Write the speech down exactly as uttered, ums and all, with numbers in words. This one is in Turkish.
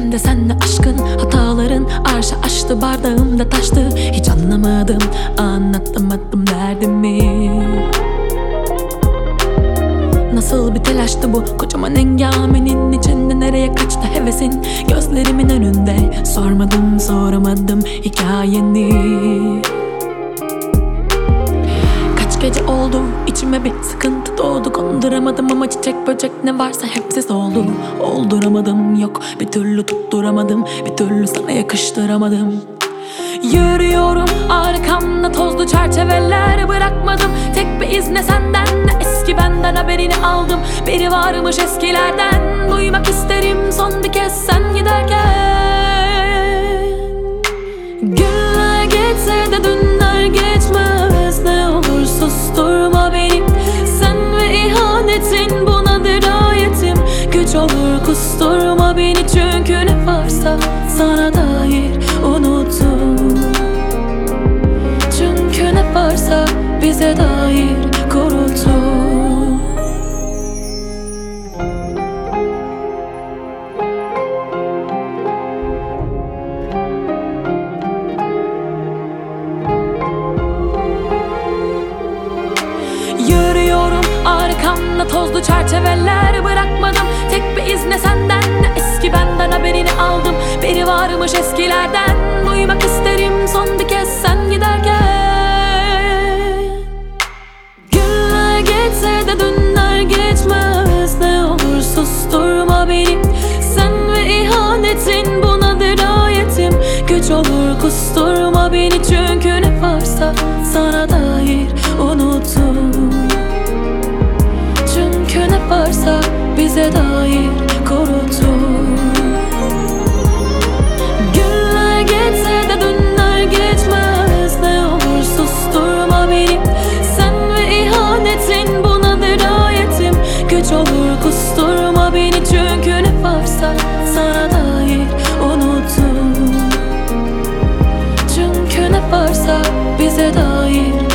İçimde senle aşkın hataların arşa açtı, bardağımda taştı. Hiç anlamadım, anlatamadım derdimi. Nasıl bir telaştı bu kocaman engamenin içinde, nereye kaçtı hevesin gözlerimin önünde. Sormadım soramadım hikayeni. Kaç gece oldu içime bir sıkıntı doğdu, konduramadım ama çiçek böcek ne varsa hepsi soldu. Olduramadım, yok bir türlü tutturamadım, bir türlü sana yakıştıramadım. Yürüyorum arkamda tozlu çerçeveler, bırakmadım tek bir iz, ne senden ne eski benden haberini aldım. Biri varmış eskilerden, duymak isterim son bir kez sen giderken. Günler geçse de dünler geçmez, ne olur susturma beni. Sen ve ihanetin buna dirayetim, güç olur kusturma beni. Çünkü ne varsa sana dair unuttum, çünkü ne varsa bize dair kuruttum. Yürüyorum arkamda tozlu çerçeveler, bırakmadım tek bir iz, ne senden ne eski benden haberini aldım. Biri varmış eskilerden, duymak isterim son bir kez sen giderken. Günler geçse de dünler geçmez, ne olur susturma beni. Sen ve ihanetin buna dirayetim, güç olur kusturma beni. Çünkü ne varsa sana dair unuttum, çünkü ne varsa bize dair kuruttum. Günler geçse de dünler geçmez, ne olur susturma beni. Sen ve ihanetin buna dirayetim, güç olur kusturma beni. Çünkü ne varsa sana dair unuttum, çünkü ne varsa bize dair